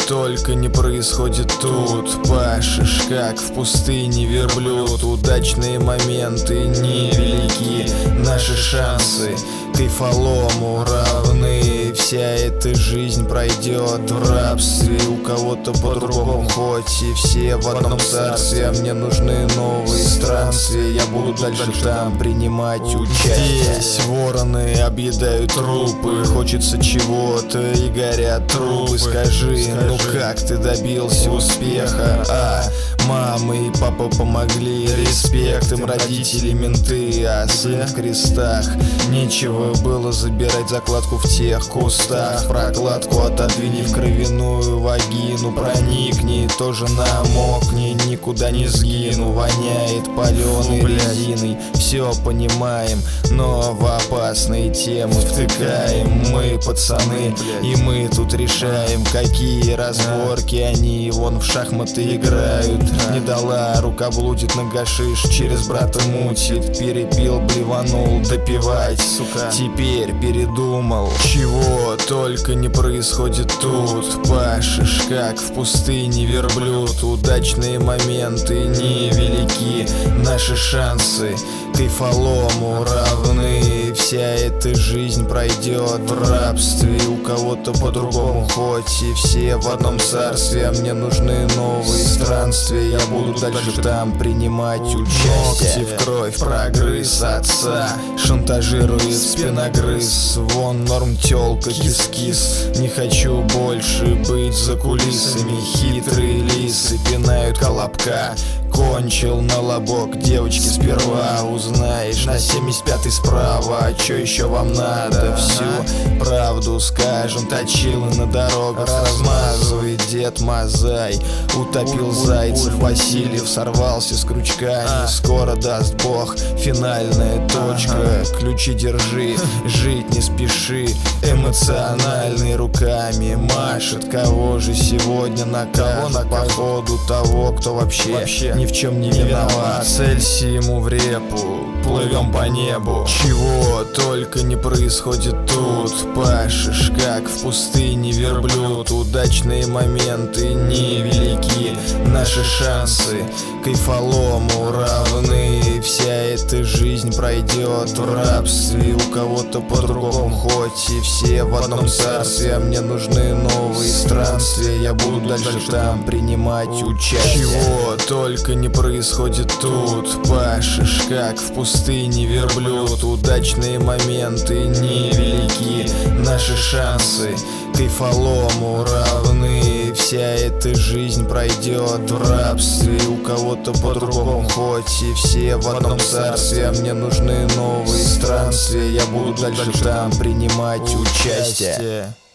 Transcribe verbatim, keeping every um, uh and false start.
только не происходит тут. Пашешь, как в пустыне верблюд. Удачные моменты невелики, наши шансы кайфолому равны. Вся эта жизнь пройдет в рабстве, у кого-то по-другому, хоть и все в одном царстве. А мне нужны новые странствия, я буду дальше там принимать участие. Здесь вороны объедают трупы, хочется чего-то и горят трубы. Скажи, ну как ты добился успеха? А мама и папа помогли, респект им родители, менты, а сын в крестах. Нечего было забирать закладку в тех кустах. Прокладку отодвини в кровяную вагину, проникни, тоже намокни, никуда не сгину. Воняет паленой резиной, все понимаем, но в опасные темы втыкаем. Мы пацаны, и мы тут решаем, какие разборки. Они вон в шахматы играют. Не дала, рука блудит на гашиш, через брата мутит. Перепил, блеванул, допивать, сука, теперь передумал. Чего только не происходит тут. Пашешь, как в пустыне верблюд. Удачные моменты невелики, наши шансы кайфолому равны. Вся эта жизнь пройдет в рабстве, у кого-то по-другому, хоть и все в одном царстве. А мне нужны новые странствия, я буду дальше там принимать участие. Ногти в кровь прогрыз отца, шантажирует спиногрыз. Вон норм тёлка, кис-кис, не хочу больше быть за кулисами. Хитрые лисы пинают колобка, кончил на лобок. Девочки, сперва узнаешь на семьдесят пятой справа. А чё еще вам надо? Всю правду скажем, точилы на дорогах размазывает дед Мазай. Утопил зайцев Васильев, сорвался с крючками. Скоро даст Бог финальная точка. Ключи держи, жить не спеши. Эмоциональный руками машет. Кого же сегодня накажет? Походу того, кто вообще, вообще ни в чем не виноват. Целься ему в репу, плывем по небу. Чего только не происходит тут. Пашешь, как в пустыне верблюд. Удачные моменты невелики, наши шансы кайфолому равны. Вся эта жизнь пройдет в рабстве, у кого-то по-другому, хоть и все в одном царстве. А мне нужны новые странствия, я буду дальше там принимать участие. Чего только не происходит тут. Пашешь, как в пустыне верблюд. Удачные моменты невелики, наши шансы кайфолому равны. Вся эта жизнь пройдет в рабстве, у кого-то по-другому, хоть и все в одном царстве. А мне нужны новые странствия, я буду дальше там принимать участие.